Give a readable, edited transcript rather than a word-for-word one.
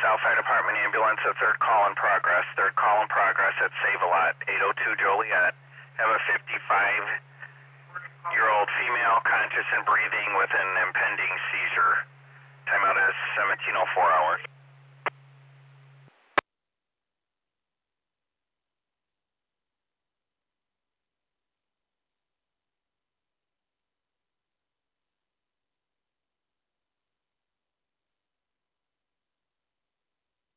South Fire Department ambulance, a third call in progress. Third call in progress at Save-A-Lot, 802 Joliet. Have a 55-year-old female conscious and breathing with an impending seizure. Timeout is 17:04 hours.